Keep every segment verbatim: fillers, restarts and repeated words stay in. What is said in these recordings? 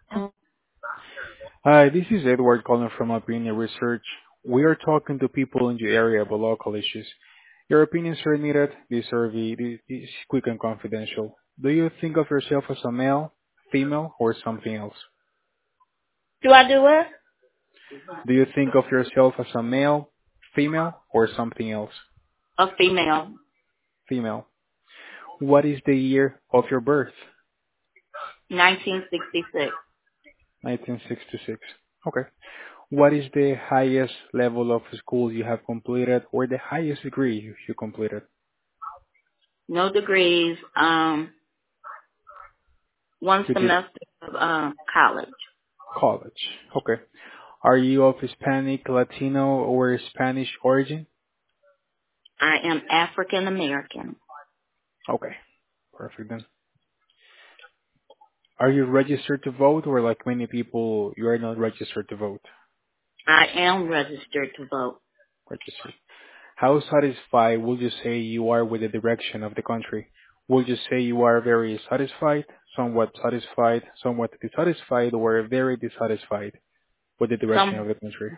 Hi, this is Edward calling from Opinion Research. We are talking to people in your area about local issues. Your opinions are needed. This survey is is quick and confidential. Do you think of yourself as a male, female, or something else? Do I do it? Do you think of yourself as a male, female, or something else? A female. Female. What is the year of your birth? nineteen sixty-six. nineteen sixty-six. Okay. What is the highest level of school you have completed or the highest degree you you completed? No degrees. Um, one You did semester of uh, college. college. Okay. Are you of Hispanic, Latino, or Spanish origin? I am African American. Okay. Perfect then. Are you registered to vote or like many people, you are not registered to vote? I am registered to vote. Registered. How satisfied would you say you are with the direction of the country? Would you say you are very satisfied, somewhat satisfied, somewhat dissatisfied, or very dissatisfied with the direction of Some, the country?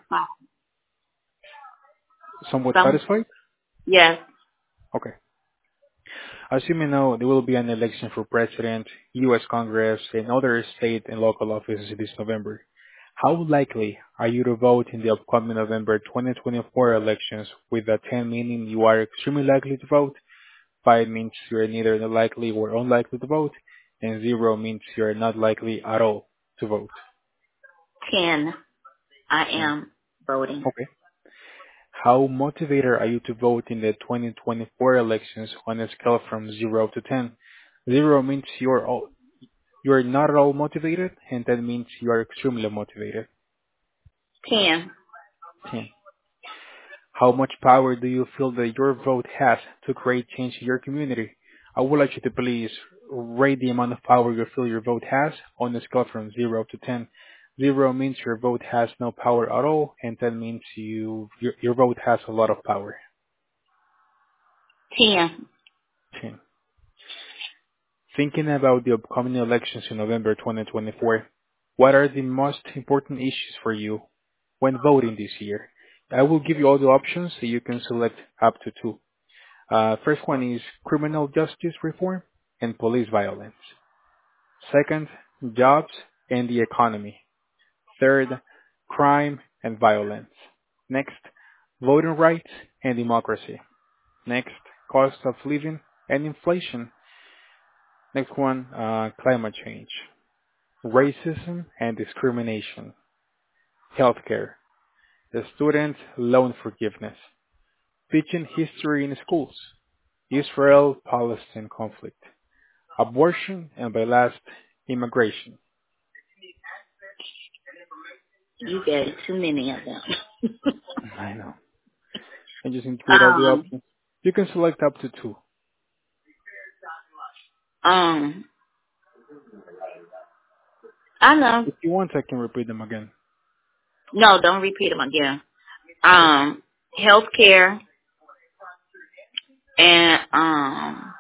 Somewhat some, satisfied? yes. Okay. As you may know, there will be an election for president, U S. Congress, and other state and local offices this November. How likely are you to vote in the upcoming November twenty twenty-four elections with a ten meaning you are extremely likely to vote, five means you are neither likely or unlikely to vote, and zero means you are not likely at all to vote? ten. I ten. am voting. Okay. How motivated are you to vote in the twenty twenty-four elections on a scale from zero to ten? Zero means you're all, you're not at all motivated, and ten means you are extremely motivated. ten. ten. How much power do you feel that your vote has to create change in your community? I would like you to please rate the amount of power you feel your vote has on a scale from zero to ten. Zero means your vote has no power at all, and ten means you your, your vote has a lot of power. ten. ten. Thinking about the upcoming elections in November twenty twenty-four, what are the most important issues for you when voting this year? I will give you all the options so you can select up to two. Uh, first one is criminal justice reform and police violence. Second, jobs and the economy. Third, crime and violence. Next, voting rights and democracy. Next, cost of living and inflation. Next one, uh, climate change, racism and discrimination, healthcare, the student loan forgiveness, teaching history in schools, Israel-Palestine conflict, abortion, and by last, immigration. You gave too many of them. I know. I just include all the um, options. You can select up to two. um, I know. If you want, I can repeat them again. No, don't repeat them again. Okay. Um, healthcare and um,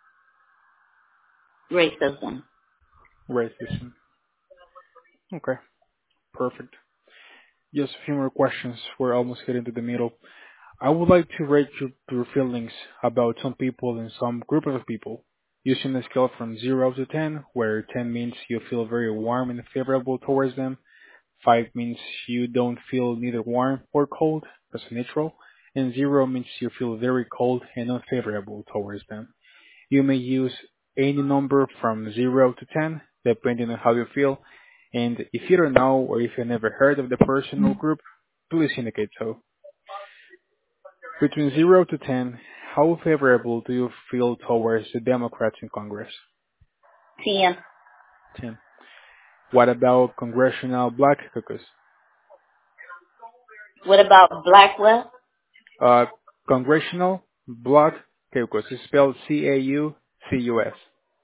racism. Racism. Okay. Perfect. Just a few more questions. We're almost getting to the middle. I would like to rate your, your feelings about some people and some group of people using a scale from zero to ten, where ten means you feel very warm and favorable towards them, five means you don't feel neither warm or cold, as neutral, and zero means you feel very cold and unfavorable towards them. You may use any number from zero to ten, depending on how you feel, and if you don't know or if you never heard of the person or group, please indicate so. Between zero to ten, how favorable do you feel towards the Democrats in Congress? ten. ten. What about Congressional Black Caucus? What about black what? Uh, Congressional Black Caucus is spelled C A U C U S.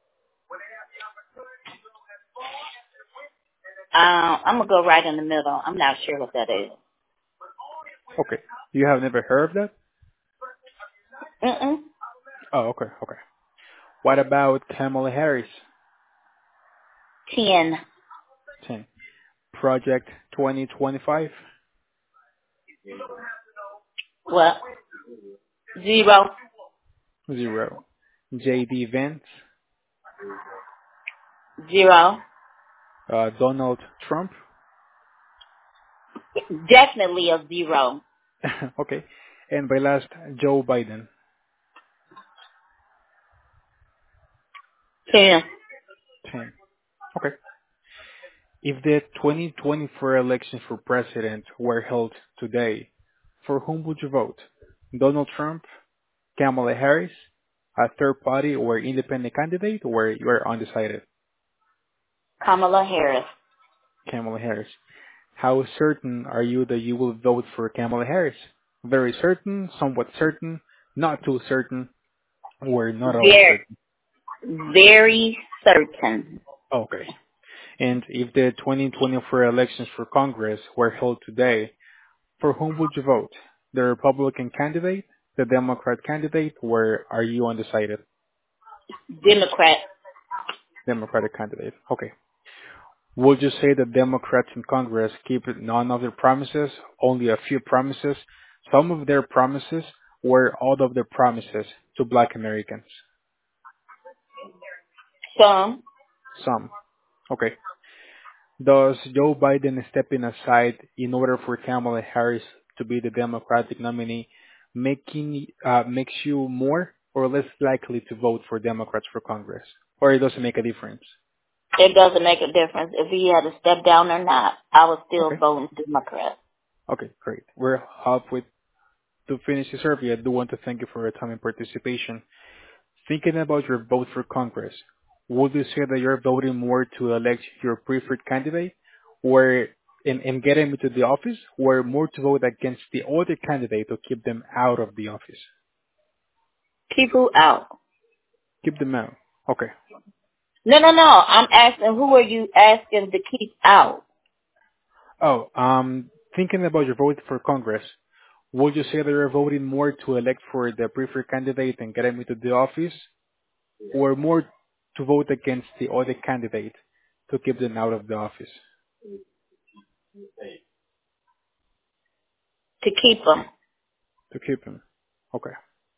Uh, I'm gonna go right in the middle. I'm not sure what that is. Okay. You have never heard of that? Mm-mm. Oh, okay, okay. What about Kamala Harris? ten. ten. Project twenty twenty-five? Well, zero. Zero. J D Vance? Zero. Uh, Donald Trump? Definitely a zero. Okay. And by last, Joe Biden? ten. ten. Okay. If the twenty twenty-four elections for president were held today, for whom would you vote? Donald Trump, Kamala Harris, a third party or independent candidate, or you are undecided? Kamala Harris. Kamala Harris. How certain are you that you will vote for Kamala Harris? Very certain, somewhat certain, not too certain, or not at all Very, certain? very certain. Okay. And if the twenty twenty-four elections for Congress were held today, for whom would you vote? The Republican candidate, the Democrat candidate, or are you undecided? Democrat. Democratic candidate. Okay. Would you say that Democrats in Congress keep none of their promises, only a few promises, some of their promises, or all of their promises to Black Americans? Some. Some. Okay. Does Joe Biden stepping aside in order for Kamala Harris to be the Democratic nominee making uh, makes you more or less likely to vote for Democrats for Congress? Or it doesn't make a difference? It doesn't make a difference if he had to step down or not. I was still Okay. voting Democrat. Okay, great. We're halfway to finish the survey. I do want to thank you for your time and participation. Thinking about your vote for Congress, would you say that you're voting more to elect your preferred candidate or and, and get him into the office, or more to vote against the other candidate to keep them out of the office? Keep who out? Keep them out. Okay. No, no, no. I'm asking who are you asking to keep out? Oh, um, thinking about your vote for Congress, would you say that you're voting more to elect for the preferred candidate and get him into the office, or more to vote against the other candidate to keep them out of the office? To keep them. To keep him. Okay.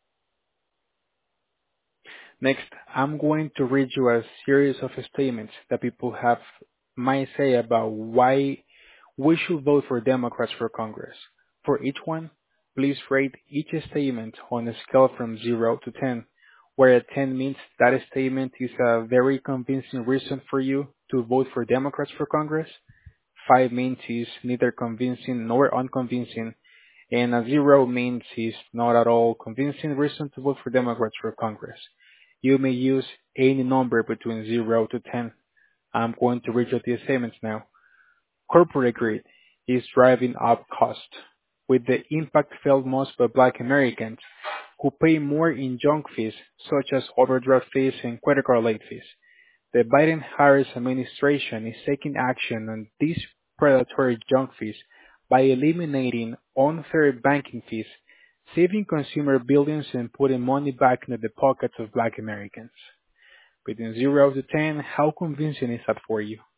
Next, I'm going to read you a series of statements that people have might say about why we should vote for Democrats for Congress. For each one, please rate each statement on a scale from zero to ten, where a ten means that statement is a very convincing reason for you to vote for Democrats for Congress. five means is neither convincing nor unconvincing, and a zero means is not at all convincing reason to vote for Democrats for Congress. You may use any number between zero to ten. I'm going to read you the statements now. Corporate greed is driving up costs, with the impact felt most by Black Americans who pay more in junk fees such as overdraft fees and credit card late fees. The Biden-Harris administration is taking action on these predatory junk fees by eliminating unfair banking fees, saving consumer billions and putting money back into the pockets of Black Americans. Between zero to ten, how convincing is that for you?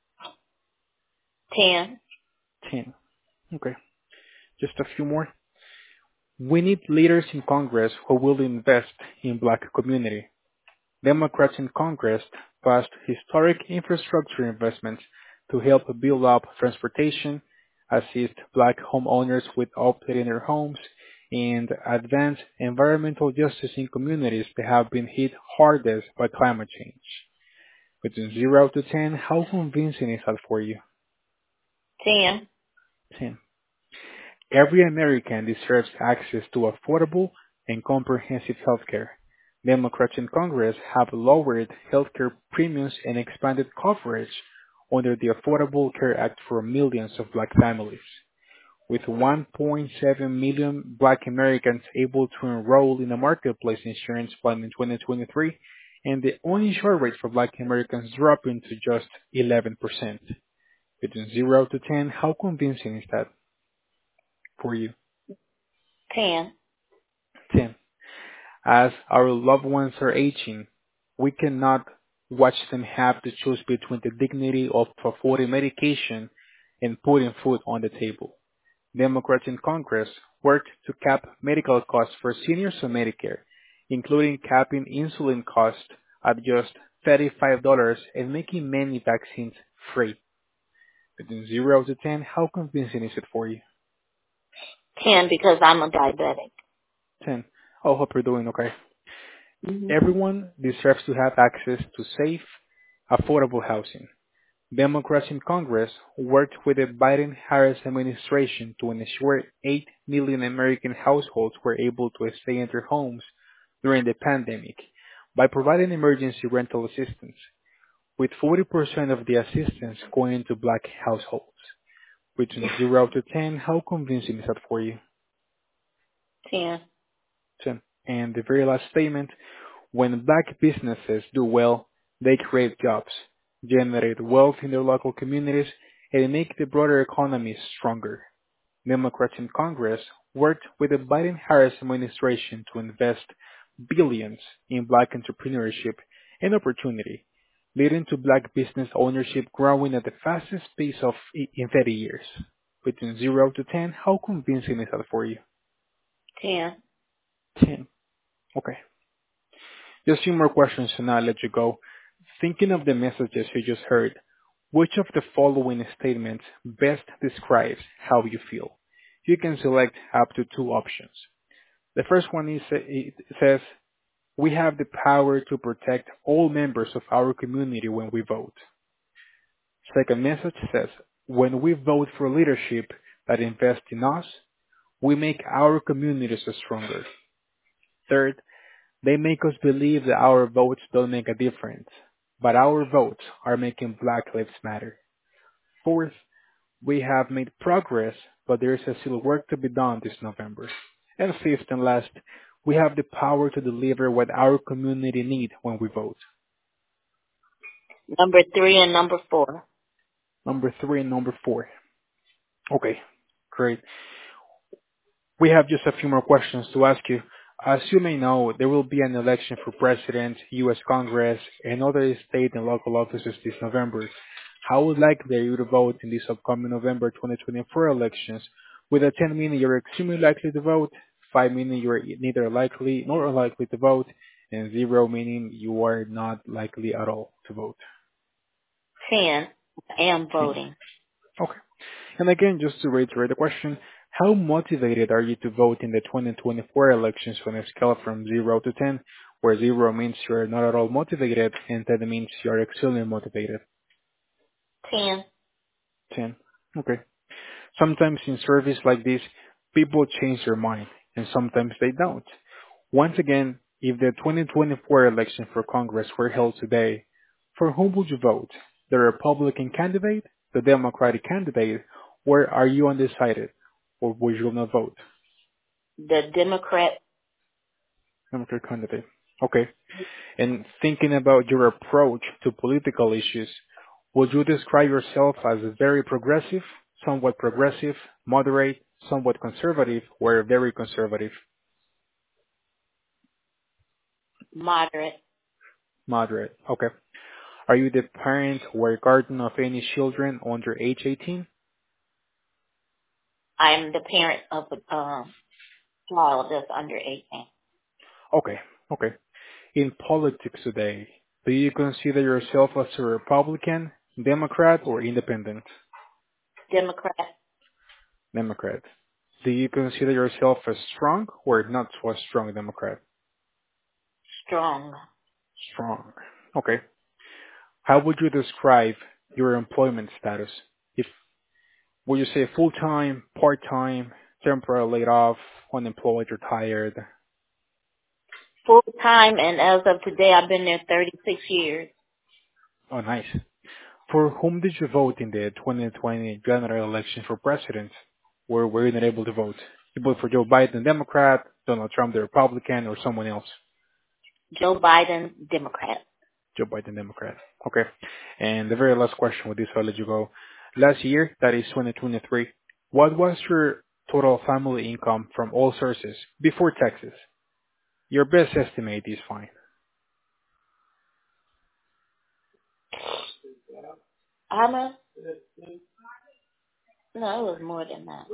ten. ten. Okay. Just a few more. We need leaders in Congress who will invest in Black community. Democrats in Congress passed historic infrastructure investments to help build up transportation, assist Black homeowners with updating their homes, and advance environmental justice in communities that have been hit hardest by climate change. Between zero to ten, how convincing is that for you? ten. ten. Every American deserves access to affordable and comprehensive health care. Democrats in Congress have lowered healthcare premiums and expanded coverage under the Affordable Care Act for millions of Black families. With one point seven million Black Americans able to enroll in a marketplace insurance plan in twenty twenty-three, and the uninsured rate for Black Americans dropping to just eleven percent. Between zero to ten, how convincing is that for you? ten. ten. As our loved ones are aging, we cannot watch them have to choose between the dignity of affording medication and putting food on the table. Democrats in Congress worked to cap medical costs for seniors on Medicare, including capping insulin costs at just thirty-five dollars and making many vaccines free. Between zero to ten, how convincing is it for you? ten because I'm a diabetic. ten. I hope you're doing okay. Hmm. Everyone deserves to have access to safe, affordable housing. Democrats in Congress worked with the Biden-Harris administration to ensure eight million American households were able to stay in their homes during the pandemic by providing emergency rental assistance, with forty percent of the assistance going to black households. Between zero to ten, how convincing is that for you? ten. ten. And the very last statement, when black businesses do well, they create jobs, generate wealth in their local communities, and make the broader economy stronger. Democrats in Congress worked with the Biden-Harris administration to invest billions in black entrepreneurship and opportunity, leading to black business ownership growing at the fastest pace of in thirty years. Between zero to ten, how convincing is that for you? ten. ten. Okay. Just a few more questions and I'll let you go. Thinking of the messages you just heard, which of the following statements best describes how you feel? You can select up to two options. The first one is it says, we have the power to protect all members of our community when we vote. Second message says, when we vote for leadership that invests in us, we make our communities stronger. Third, they make us believe that our votes don't make a difference, but our votes are making Black Lives Matter. Fourth, we have made progress, but there is still work to be done this November. And fifth and last, we have the power to deliver what our community needs when we vote. Number three and number four. Number three and number four. Okay, great. We have just a few more questions to ask you. As you may know, there will be an election for president, U S Congress, and other state and local offices this November. How likely are you to vote in these upcoming November twenty twenty-four elections? With a ten meaning you're extremely likely to vote, five meaning you're neither likely nor unlikely to vote, and zero meaning you are not likely at all to vote. ten. I am ten. voting. Okay. And again, just to reiterate the question, how motivated are you to vote in the twenty twenty-four elections on a scale from zero to ten, where zero means you're not at all motivated and ten means you're extremely motivated? ten. ten. Okay. Sometimes in surveys like this, people change their mind, and sometimes they don't. Once again, if the twenty twenty-four election for Congress were held today, for whom would you vote? The Republican candidate, the Democratic candidate, or are you undecided? Or would you not vote? The Democrat. Democratic candidate. Okay. And thinking about your approach to political issues, would you describe yourself as very progressive, somewhat progressive, moderate, somewhat conservative, or very conservative? Moderate. Moderate. Okay. Are you the parent or guardian of any children under age eighteen? I am the parent of a um, child that's under eighteen. Okay. Okay. In politics today, do you consider yourself as a Republican, Democrat, or independent? Democrat. Democrat. Do you consider yourself a strong or not so strong Democrat? Strong. Strong. Okay. How would you describe your employment status? If would you say full-time, part-time, temporarily laid off, unemployed, retired? Full time, and as of today, I've been there thirty-six years. Oh, nice. For whom did you vote in the twenty twenty general election for president? Or were you not able to vote? You voted for Joe Biden, Democrat, Donald Trump, the Republican, or someone else? Joe Biden, Democrat. Joe Biden, Democrat. Okay. And the very last question with this, I'll let you go. Last year, that is twenty twenty-three, what was your total family income from all sources before taxes? Your best estimate is fine. How much? No, it was more than that.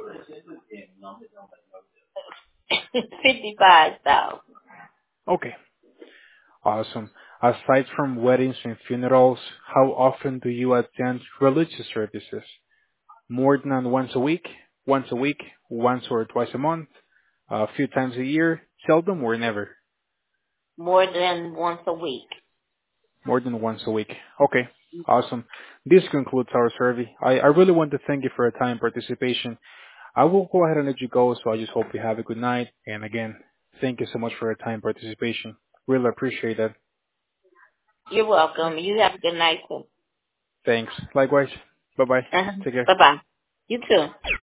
Fifty-five thousand. Okay, awesome. Aside from weddings and funerals, how often do you attend religious services? More than once a week, once a week, once or twice a month, a few times a year, seldom or never? More than once a week. More than once a week. Okay, awesome. This concludes our survey. I, I really want to thank you for your time and participation. I will go ahead and let you go, so I just hope you have a good night. And again, thank you so much for your time and participation. Really appreciate that. You're welcome. You have a good night, too. Thanks. Likewise. Bye-bye. Uh-huh. Take care. Bye-bye. You too.